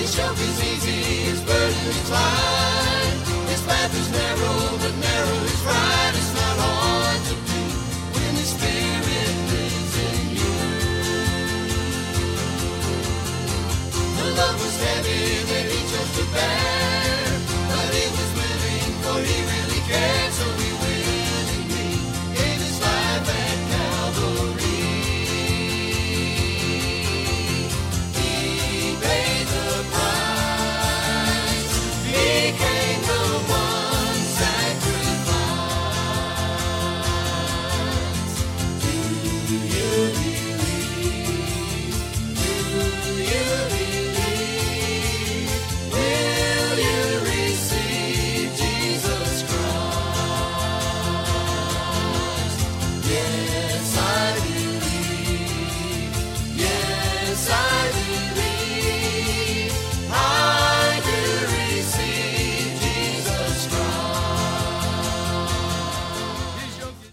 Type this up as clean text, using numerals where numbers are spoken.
yoke is easy, his burden is light. His path is narrow, but narrow is right. It's not hard to do when the Spirit lives in you. The love was heavy that he chose to bear.